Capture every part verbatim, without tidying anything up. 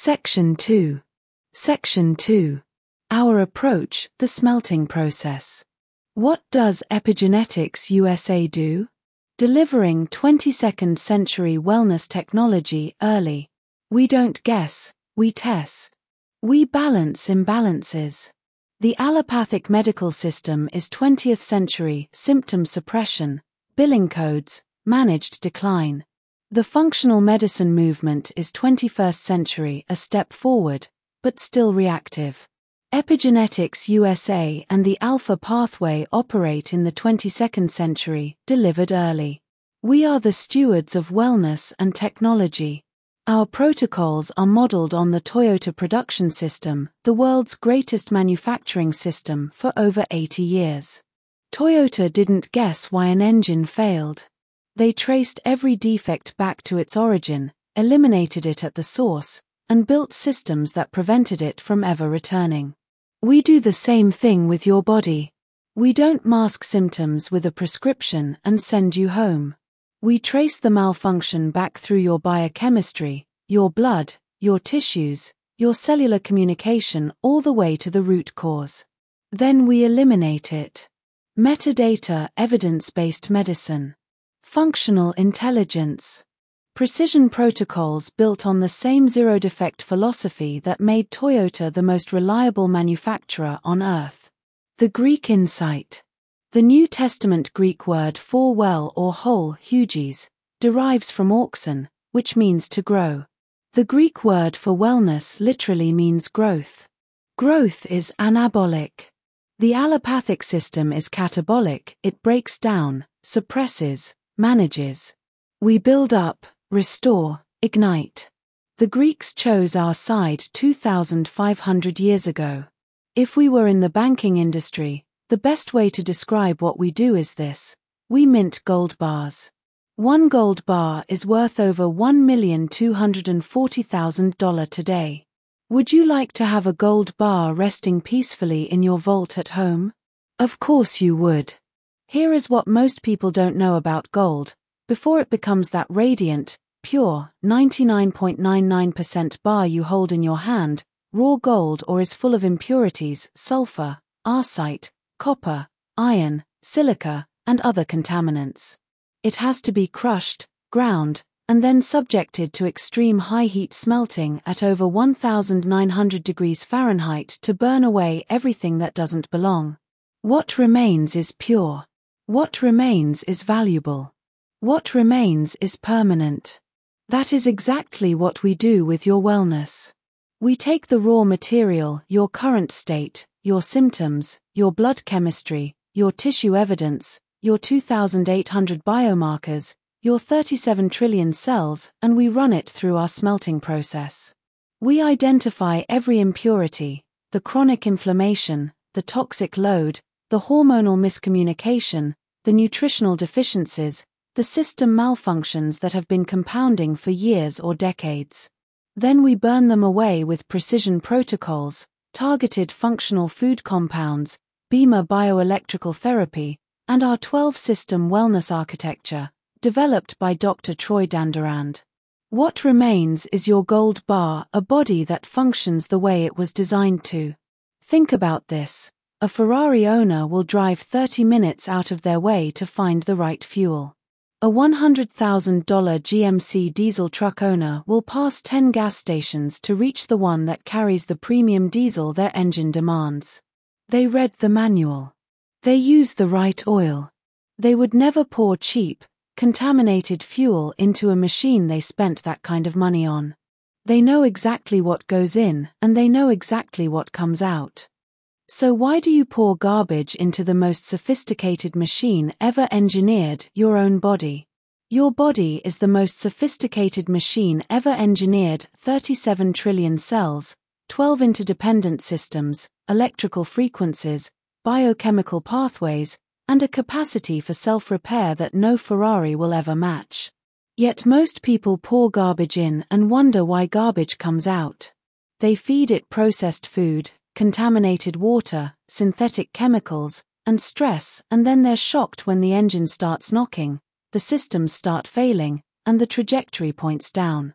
Section two. Section two. Our approach, the smelting process. What does Epigenetics U S A do? Delivering twenty-second century wellness technology early. We don't guess, we test. We balance imbalances. The allopathic medical system is twentieth century symptom suppression, billing codes, managed decline. The functional medicine movement is twenty-first century, a step forward, but still reactive. Epigenetics U S A and the Alpha pathway operate in the twenty-second century, delivered early. We are the stewards of wellness and technology. Our protocols are modeled on the Toyota production system, the world's greatest manufacturing system for over eighty years. Toyota didn't guess why an engine failed. They traced every defect back to its origin, eliminated it at the source, and built systems that prevented it from ever returning. We do the same thing with your body. We don't mask symptoms with a prescription and send you home. We trace the malfunction back through your biochemistry, your blood, your tissues, your cellular communication all the way to the root cause. Then we eliminate it. Metadata, evidence-based medicine. Functional intelligence. Precision protocols built on the same zero-defect philosophy that made Toyota the most reliable manufacturer on Earth. The Greek insight. The New Testament Greek word for well or whole, huges, derives from auxin, which means to grow. The Greek word for wellness literally means growth. Growth is anabolic. The allopathic system is catabolic, it breaks down, suppresses, manages. We build up, restore, ignite. The Greeks chose our side two thousand five hundred years ago. If we were in the banking industry, the best way to describe what we do is this: we mint gold bars. One gold bar is worth over one million two hundred forty thousand dollars today. Would you like to have a gold bar resting peacefully in your vault at home? Of course you would. Here is what most people don't know about gold. Before it becomes that radiant, pure, ninety-nine point nine nine percent bar you hold in your hand, raw gold or is full of impurities, sulfur, arsite, copper, iron, silica, and other contaminants. It has to be crushed, ground, and then subjected to extreme high heat smelting at over one thousand nine hundred degrees Fahrenheit to burn away everything that doesn't belong. What remains is pure. What remains is valuable. What remains is permanent. That is exactly what we do with your wellness. We take the raw material, your current state, your symptoms, your blood chemistry, your tissue evidence, your two thousand eight hundred biomarkers, your thirty-seven trillion cells, and we run it through our smelting process. We identify every impurity, the chronic inflammation, the toxic load, the hormonal miscommunication, the nutritional deficiencies, the system malfunctions that have been compounding for years or decades. Then we burn them away with precision protocols, targeted functional food compounds, BEMA bioelectrical therapy, and our twelve-system wellness architecture, developed by Doctor Troy Dandurand. What remains is your gold bar, a body that functions the way it was designed to. Think about this. A Ferrari owner will drive thirty minutes out of their way to find the right fuel. A one hundred thousand dollars G M C diesel truck owner will pass ten gas stations to reach the one that carries the premium diesel their engine demands. They read the manual. They use the right oil. They would never pour cheap, contaminated fuel into a machine they spent that kind of money on. They know exactly what goes in, and they know exactly what comes out. So why do you pour garbage into the most sophisticated machine ever engineered, your own body? Your body is the most sophisticated machine ever engineered, thirty-seven trillion cells, twelve interdependent systems, electrical frequencies, biochemical pathways, and a capacity for self-repair that no Ferrari will ever match. Yet most people pour garbage in and wonder why garbage comes out. They feed it processed food, contaminated water, synthetic chemicals, and stress, and then they're shocked when the engine starts knocking, the systems start failing, and the trajectory points down.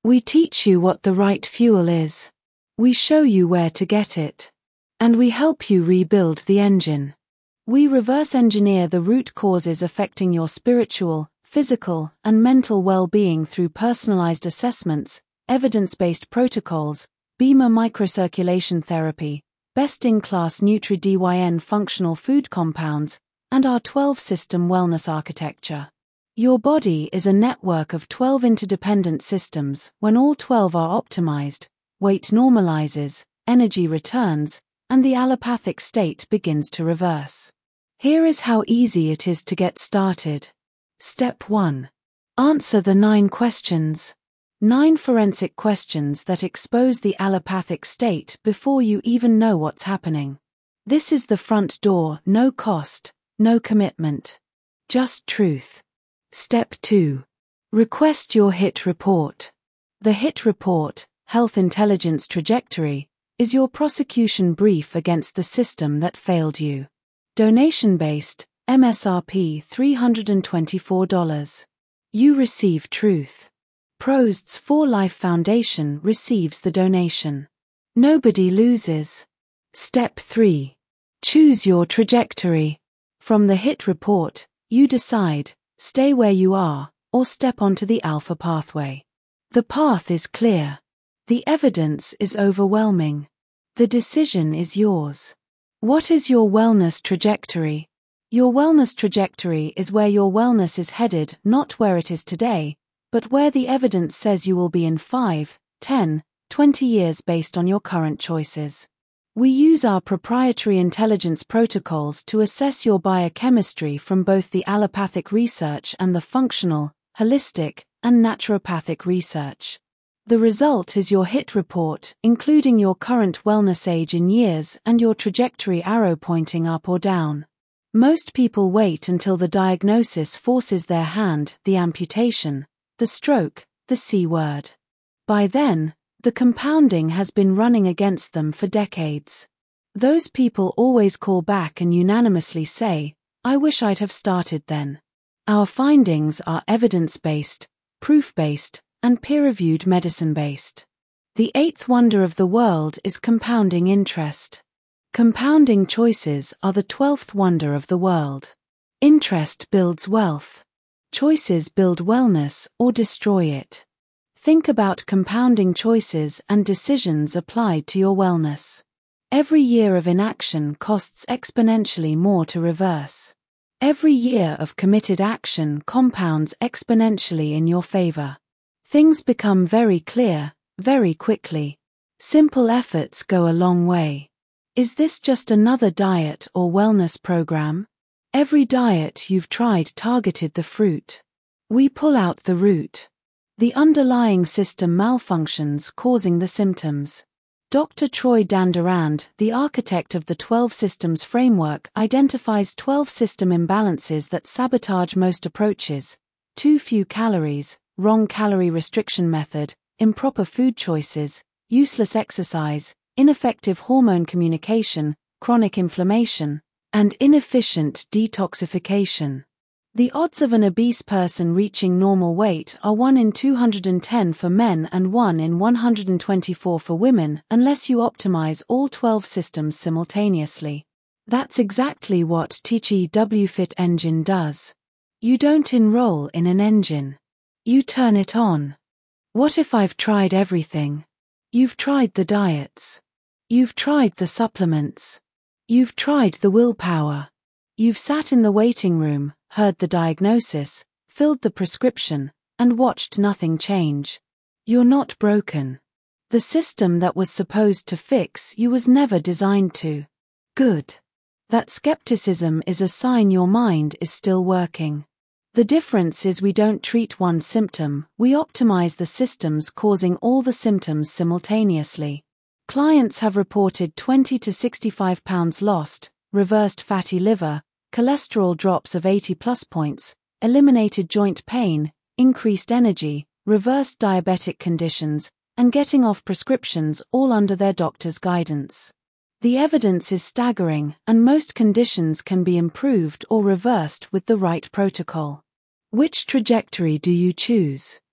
We teach you what the right fuel is. We show you where to get it. And we help you rebuild the engine. We reverse engineer the root causes affecting your spiritual, physical, and mental well-being through personalized assessments, evidence-based protocols, BEMA microcirculation therapy, best-in-class Nutri-D Y N functional food compounds, and our twelve-system wellness architecture. Your body is a network of twelve interdependent systems. When all twelve are optimized, weight normalizes, energy returns, and the allopathic state begins to reverse. Here is how easy it is to get started. Step one. Answer the nine questions. Nine forensic questions that expose the allopathic state before you even know what's happening. This is the front door, no cost, no commitment. Just truth. Step two. Request your HIT report. The HIT report, Health Intelligence Trajectory, is your prosecution brief against the system that failed you. Donation-based, M S R P three hundred twenty-four dollars. You receive truth. Prost's For Life Foundation receives the donation. Nobody loses. Step three. Choose your trajectory. From the HIT report, you decide, stay where you are, or step onto the alpha pathway. The path is clear. The evidence is overwhelming. The decision is yours. What is your wellness trajectory? Your wellness trajectory is where your wellness is headed, not where it is today, but where the evidence says you will be in five, ten, twenty years based on your current choices. We use our proprietary intelligence protocols to assess your biochemistry from both the allopathic research and the functional, holistic, and naturopathic research. The result is your HIT report, including your current wellness age in years and your trajectory arrow pointing up or down. Most people wait until the diagnosis forces their hand, the amputation, the stroke, the C word. By then, the compounding has been running against them for decades. Those people always call back and unanimously say, I wish I'd have started then. Our findings are evidence-based, proof-based, and peer-reviewed medicine-based. The eighth wonder of the world is compounding interest. Compounding choices are the twelfth wonder of the world. Interest builds wealth. Choices build wellness or destroy it. Think about compounding choices and decisions applied to your wellness. Every year of inaction costs exponentially more to reverse. Every year of committed action compounds exponentially in your favor. Things become very clear, very quickly. Simple efforts go a long way. Is this just another diet or wellness program? Every diet you've tried targeted the fruit. We pull out the root. The underlying system malfunctions causing the symptoms. Doctor Troy Dandurand, the architect of the twelve systems framework, identifies twelve system imbalances that sabotage most approaches: too few calories, wrong calorie restriction method, improper food choices, useless exercise, ineffective hormone communication, chronic inflammation, and inefficient detoxification. The odds of an obese person reaching normal weight are one in two hundred ten for men and one in one hundred twenty-four for women unless you optimize all twelve systems simultaneously. That's exactly what Teachy W Fit Engine does. You don't enroll in an engine. You turn it on. What if I've tried everything? You've tried the diets. You've tried the supplements. You've tried the willpower. You've sat in the waiting room, heard the diagnosis, filled the prescription, and watched nothing change. You're not broken. The system that was supposed to fix you was never designed to. Good. That skepticism is a sign your mind is still working. The difference is we don't treat one symptom, we optimize the systems causing all the symptoms simultaneously. Clients have reported twenty to sixty-five pounds lost, reversed fatty liver, cholesterol drops of eighty plus points, eliminated joint pain, increased energy, reversed diabetic conditions, and getting off prescriptions all under their doctor's guidance. The evidence is staggering, and most conditions can be improved or reversed with the right protocol. Which trajectory do you choose?